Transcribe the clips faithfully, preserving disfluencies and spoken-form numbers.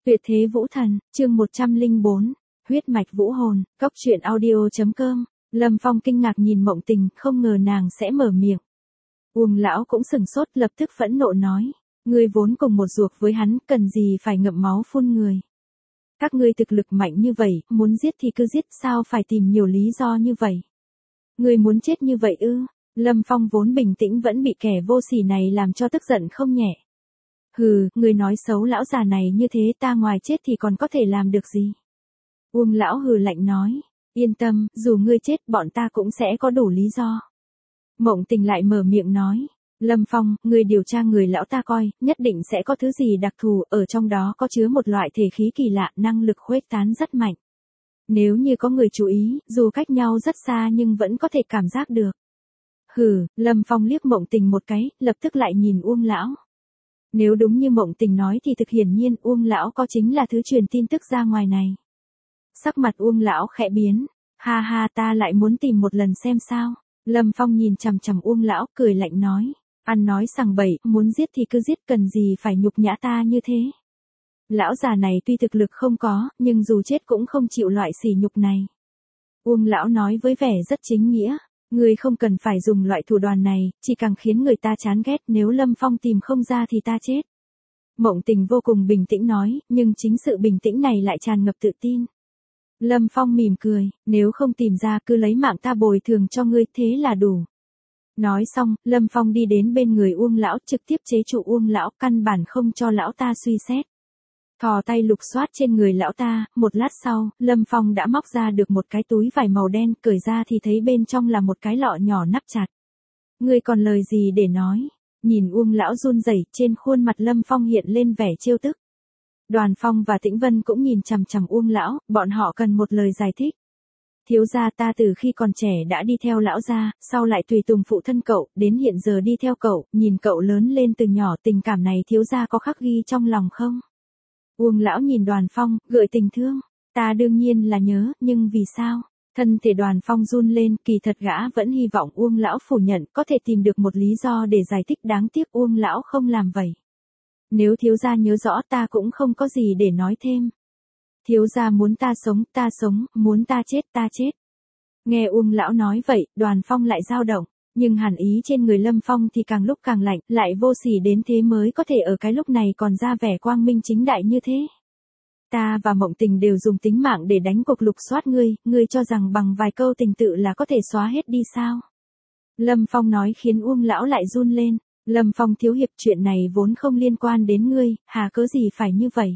Tuyệt thế vũ thần, chương một trăm lẻ bốn, huyết mạch vũ hồn, cốc truyện audio.com. Lâm Phong kinh ngạc nhìn Mộng Tình, không ngờ nàng sẽ mở miệng. Uông lão cũng sừng sốt, lập tức phẫn nộ nói, ngươi vốn cùng một ruột với hắn, cần gì phải ngậm máu phun người. Các ngươi thực lực mạnh như vậy, muốn giết thì cứ giết, sao phải tìm nhiều lý do như vậy. Ngươi muốn chết như vậy ư? Lâm Phong vốn bình tĩnh vẫn bị kẻ vô sỉ này làm cho tức giận không nhẹ. Hừ, ngươi nói xấu lão già này như thế, ta ngoài chết thì còn có thể làm được gì? Uông lão hừ lạnh nói, yên tâm, dù ngươi chết bọn ta cũng sẽ có đủ lý do. Mộng Tình lại mở miệng nói, Lâm Phong, ngươi điều tra người lão ta coi, nhất định sẽ có thứ gì đặc thù, ở trong đó có chứa một loại thể khí kỳ lạ, năng lực khuếch tán rất mạnh. Nếu như có người chú ý, dù cách nhau rất xa nhưng vẫn có thể cảm giác được. Hừ, Lâm Phong liếc Mộng Tình một cái, lập tức lại nhìn Uông lão. Nếu đúng như Mộng Tình nói thì thực hiển nhiên Uông lão có chính là thứ truyền tin tức ra ngoài này. Sắc mặt Uông lão khẽ biến, ha ha, ta lại muốn tìm một lần xem sao. Lâm Phong nhìn chằm chằm Uông lão, cười lạnh nói, ăn nói sằng bậy, muốn giết thì cứ giết, cần gì phải nhục nhã ta như thế. Lão già này tuy thực lực không có, nhưng dù chết cũng không chịu loại sỉ nhục này. Uông lão nói với vẻ rất chính nghĩa, ngươi không cần phải dùng loại thủ đoạn này, chỉ càng khiến người ta chán ghét, nếu Lâm Phong tìm không ra thì ta chết. Mộng Tình vô cùng bình tĩnh nói, nhưng chính sự bình tĩnh này lại tràn ngập tự tin. Lâm Phong mỉm cười, nếu không tìm ra cứ lấy mạng ta bồi thường cho ngươi, thế là đủ. Nói xong, Lâm Phong đi đến bên người Uông lão, trực tiếp chế trụ Uông lão, căn bản không cho lão ta suy xét. Thò tay lục soát trên người lão ta, một lát sau, Lâm Phong đã móc ra được một cái túi vải màu đen, cởi ra thì thấy bên trong là một cái lọ nhỏ nắp chặt. Ngươi còn lời gì để nói? Nhìn Uông lão run rẩy, trên khuôn mặt Lâm Phong hiện lên vẻ trêu tức. Đoàn Phong và Tĩnh Vân cũng nhìn chằm chằm Uông lão, bọn họ cần một lời giải thích. Thiếu gia, ta từ khi còn trẻ đã đi theo lão gia, sau lại tùy tùng phụ thân cậu, đến hiện giờ đi theo cậu, nhìn cậu lớn lên từ nhỏ, tình cảm này thiếu gia có khắc ghi trong lòng không? Uông lão nhìn Đoàn Phong, gợi tình thương, ta đương nhiên là nhớ, nhưng vì sao? Thân thể Đoàn Phong run lên, kỳ thật gã vẫn hy vọng Uông lão phủ nhận, có thể tìm được một lý do để giải thích, đáng tiếc Uông lão không làm vậy. Nếu thiếu gia nhớ rõ, ta cũng không có gì để nói thêm. Thiếu gia muốn ta sống, ta sống, muốn ta chết, ta chết. Nghe Uông lão nói vậy, Đoàn Phong lại dao động, nhưng hàn ý trên người Lâm Phong thì càng lúc càng lạnh, lại vô sỉ đến thế mới có thể ở cái lúc này còn ra vẻ quang minh chính đại như thế. Ta và Mộng Tình đều dùng tính mạng để đánh cuộc lục soát ngươi, ngươi cho rằng bằng vài câu tình tự là có thể xóa hết đi sao? Lâm Phong nói khiến Uông lão lại run lên. Lâm Phong thiếu hiệp, chuyện này vốn không liên quan đến ngươi, hà cớ gì phải như vậy?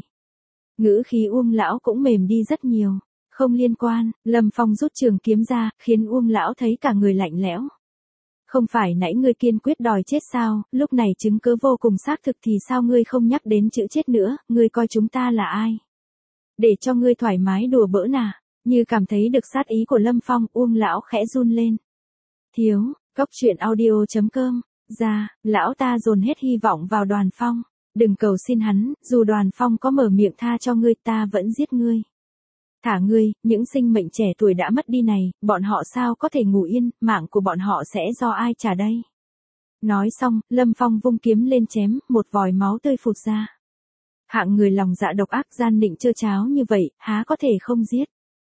Ngữ khí Uông lão cũng mềm đi rất nhiều. Không liên quan, Lâm Phong rút trường kiếm ra, khiến Uông lão thấy cả người lạnh lẽo. Không phải nãy ngươi kiên quyết đòi chết sao, lúc này chứng cứ vô cùng xác thực thì sao ngươi không nhắc đến chữ chết nữa, ngươi coi chúng ta là ai? Để cho ngươi thoải mái đùa bỡn à? Như cảm thấy được sát ý của Lâm Phong, Uông lão khẽ run lên. Thiếu, cốc truyện audio.com. Ra, lão ta dồn hết hy vọng vào Đoàn Phong. Đừng cầu xin hắn, dù Đoàn Phong có mở miệng tha cho ngươi, ta vẫn giết ngươi. Thả ngươi, những sinh mệnh trẻ tuổi đã mất đi này, bọn họ sao có thể ngủ yên, mạng của bọn họ sẽ do ai trả đây? Nói xong, Lâm Phong vung kiếm lên chém, một vòi máu tươi phụt ra. Hạng người lòng dạ độc ác, gian nịnh trơ tráo như vậy, há có thể không giết?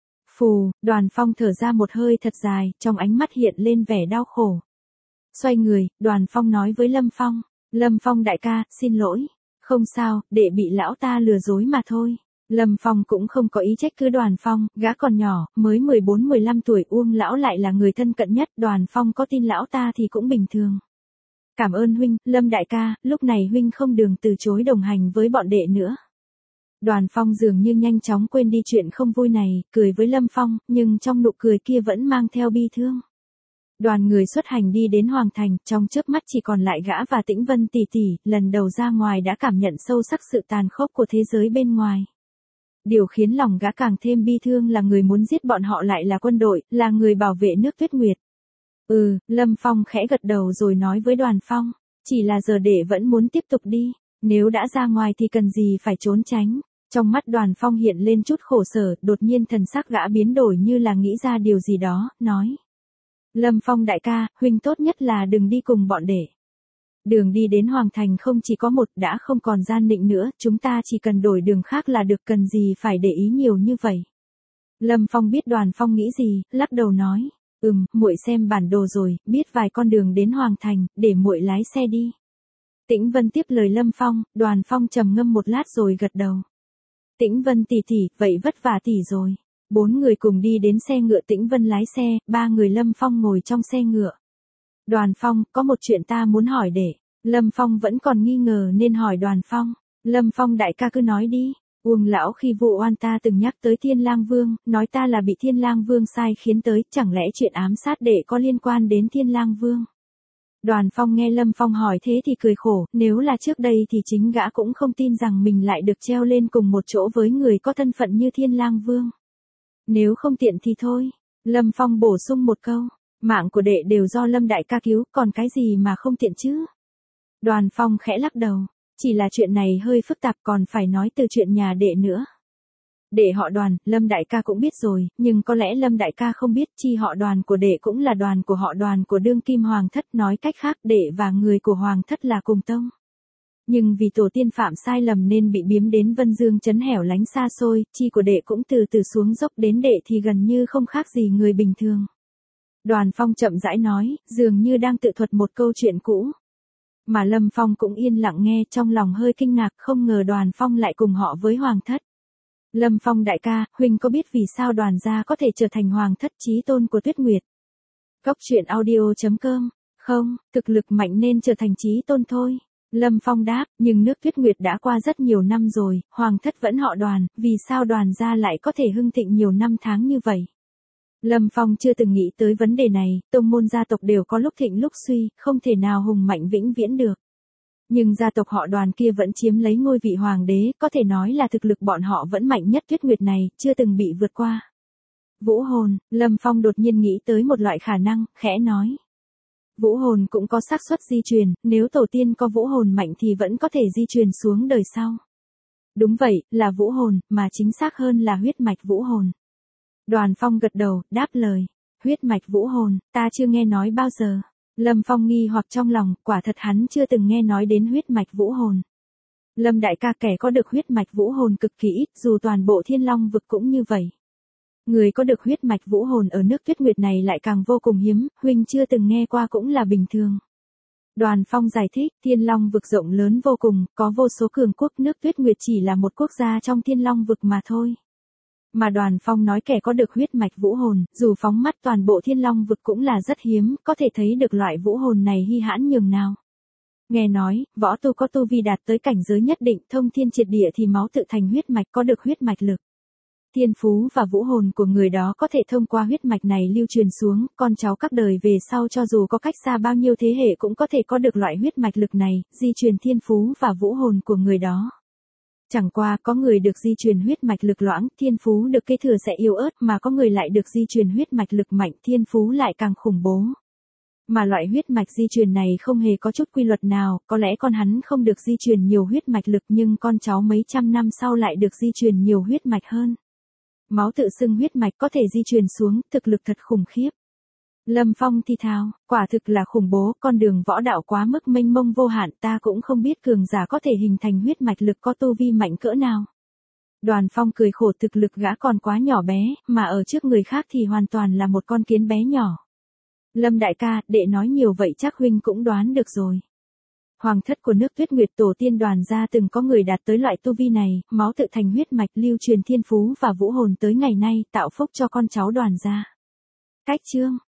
Phù, Đoàn Phong thở ra một hơi thật dài, trong ánh mắt hiện lên vẻ đau khổ. Xoay người, Đoàn Phong nói với Lâm Phong, Lâm Phong đại ca, xin lỗi. Không sao, để bị lão ta lừa dối mà thôi. Lâm Phong cũng không có ý trách cứ Đoàn Phong, gã còn nhỏ, mới mười bốn mười lăm tuổi, Uông lão lại là người thân cận nhất, Đoàn Phong có tin lão ta thì cũng bình thường. Cảm ơn huynh, Lâm đại ca, lúc này huynh không đường từ chối đồng hành với bọn đệ nữa. Đoàn Phong dường như nhanh chóng quên đi chuyện không vui này, cười với Lâm Phong, nhưng trong nụ cười kia vẫn mang theo bi thương. Đoàn người xuất hành đi đến Hoàng Thành, trong chớp mắt chỉ còn lại gã và Tĩnh Vân tỷ tỷ, lần đầu ra ngoài đã cảm nhận sâu sắc sự tàn khốc của thế giới bên ngoài. Điều khiến lòng gã càng thêm bi thương là người muốn giết bọn họ lại là quân đội, là người bảo vệ nước Tuyết Nguyệt. Ừ, Lâm Phong khẽ gật đầu rồi nói với Đoàn Phong, chỉ là giờ đệ vẫn muốn tiếp tục đi, nếu đã ra ngoài thì cần gì phải trốn tránh. Trong mắt Đoàn Phong hiện lên chút khổ sở, đột nhiên thần sắc gã biến đổi như là nghĩ ra điều gì đó, nói. Lâm Phong đại ca, huynh tốt nhất là đừng đi cùng bọn đệ. Đường đi đến Hoàng Thành không chỉ có một, đã không còn gian nịnh nữa, chúng ta chỉ cần đổi đường khác là được, cần gì phải để ý nhiều như vậy. Lâm Phong biết Đoàn Phong nghĩ gì, lắc đầu nói, ừm, muội xem bản đồ rồi, biết vài con đường đến Hoàng Thành, để muội lái xe đi. Tĩnh Vân tiếp lời Lâm Phong, Đoàn Phong trầm ngâm một lát rồi gật đầu. Tĩnh Vân tỷ tỷ, vậy vất vả tỷ rồi. Bốn người cùng đi đến xe ngựa, Tĩnh Vân lái xe, ba người Lâm Phong ngồi trong xe ngựa. Đoàn Phong, có một chuyện ta muốn hỏi để. Lâm Phong vẫn còn nghi ngờ nên hỏi Đoàn Phong. Lâm Phong đại ca cứ nói đi. Uông lão khi vụ oan ta từng nhắc tới Thiên Lang Vương, nói ta là bị Thiên Lang Vương sai khiến tới, chẳng lẽ chuyện ám sát đệ có liên quan đến Thiên Lang Vương? Đoàn Phong nghe Lâm Phong hỏi thế thì cười khổ, nếu là trước đây thì chính gã cũng không tin rằng mình lại được treo lên cùng một chỗ với người có thân phận như Thiên Lang Vương. Nếu không tiện thì thôi. Lâm Phong bổ sung một câu, mạng của đệ đều do Lâm đại ca cứu, còn cái gì mà không tiện chứ? Đoàn Phong khẽ lắc đầu, chỉ là chuyện này hơi phức tạp, còn phải nói từ chuyện nhà đệ nữa. Đệ họ Đoàn, Lâm đại ca cũng biết rồi, nhưng có lẽ Lâm đại ca không biết chi họ Đoàn của đệ cũng là đoàn của họ Đoàn của đương kim hoàng thất, nói cách khác đệ và người của hoàng thất là cùng tông. Nhưng vì tổ tiên phạm sai lầm nên bị biếm đến Vân Dương trấn hẻo lánh xa xôi, chi của đệ cũng từ từ xuống dốc, đến đệ thì gần như không khác gì người bình thường. Đoàn Phong chậm rãi nói, dường như đang tự thuật một câu chuyện cũ. Mà Lâm Phong cũng yên lặng nghe, trong lòng hơi kinh ngạc, không ngờ Đoàn Phong lại cùng họ với hoàng thất. Lâm Phong đại ca, huynh có biết vì sao Đoàn gia có thể trở thành hoàng thất chí tôn của Tuyết Nguyệt? Cốc truyện audio chấm com. Không, thực lực mạnh nên trở thành chí tôn thôi. Lâm Phong đáp, nhưng nước Tuyết Nguyệt đã qua rất nhiều năm rồi, hoàng thất vẫn họ Đoàn, vì sao Đoàn gia lại có thể hưng thịnh nhiều năm tháng như vậy? Lâm Phong chưa từng nghĩ tới vấn đề này, tông môn gia tộc đều có lúc thịnh lúc suy, không thể nào hùng mạnh vĩnh viễn được. Nhưng gia tộc họ Đoàn kia vẫn chiếm lấy ngôi vị hoàng đế, có thể nói là thực lực bọn họ vẫn mạnh nhất Tuyết Nguyệt này, chưa từng bị vượt qua. Vũ hồn, Lâm Phong đột nhiên nghĩ tới một loại khả năng, khẽ nói. Vũ hồn cũng có xác suất di truyền, nếu tổ tiên có vũ hồn mạnh thì vẫn có thể di truyền xuống đời sau. Đúng vậy, là vũ hồn, mà chính xác hơn là huyết mạch vũ hồn. Đoàn Phong gật đầu, đáp lời. Huyết mạch vũ hồn, ta chưa nghe nói bao giờ. Lâm Phong nghi hoặc trong lòng, quả thật hắn chưa từng nghe nói đến huyết mạch vũ hồn. Lâm đại ca, kẻ có được huyết mạch vũ hồn cực kỳ ít, dù toàn bộ Thiên Long vực cũng như vậy. Người có được huyết mạch vũ hồn ở nước Tuyết Nguyệt này lại càng vô cùng hiếm, huynh chưa từng nghe qua cũng là bình thường. Đoàn Phong giải thích, Thiên Long vực rộng lớn vô cùng, có vô số cường quốc, nước Tuyết Nguyệt chỉ là một quốc gia trong Thiên Long vực mà thôi. Mà Đoàn Phong nói kẻ có được huyết mạch vũ hồn, dù phóng mắt toàn bộ Thiên Long vực cũng là rất hiếm, có thể thấy được loại vũ hồn này hy hãn nhường nào. Nghe nói, võ tu có tu vi đạt tới cảnh giới nhất định, thông thiên triệt địa thì máu tự thành huyết mạch, có được huyết mạch lực. Thiên phú và vũ hồn của người đó có thể thông qua huyết mạch này lưu truyền xuống, con cháu các đời về sau cho dù có cách xa bao nhiêu thế hệ cũng có thể có được loại huyết mạch lực này, di truyền thiên phú và vũ hồn của người đó. Chẳng qua có người được di truyền huyết mạch lực loãng, thiên phú được kế thừa sẽ yếu ớt, mà có người lại được di truyền huyết mạch lực mạnh, thiên phú lại càng khủng bố. Mà loại huyết mạch di truyền này không hề có chút quy luật nào, có lẽ con hắn không được di truyền nhiều huyết mạch lực nhưng con cháu mấy trăm năm sau lại được di truyền nhiều huyết mạch hơn. Máu tự xưng huyết mạch có thể di truyền xuống, thực lực thật khủng khiếp. Lâm Phong thi thào, quả thực là khủng bố, con đường võ đạo quá mức mênh mông vô hạn, ta cũng không biết cường giả có thể hình thành huyết mạch lực có tu vi mạnh cỡ nào. Đoàn Phong cười khổ, thực lực gã còn quá nhỏ bé, mà ở trước người khác thì hoàn toàn là một con kiến bé nhỏ. Lâm đại ca, đệ nói nhiều vậy chắc huynh cũng đoán được rồi. Hoàng thất của nước Tuyết Nguyệt tổ tiên Đoàn gia từng có người đạt tới loại tu vi này, máu tự thành huyết mạch lưu truyền thiên phú và vũ hồn tới ngày nay, tạo phúc cho con cháu Đoàn gia. Cách chương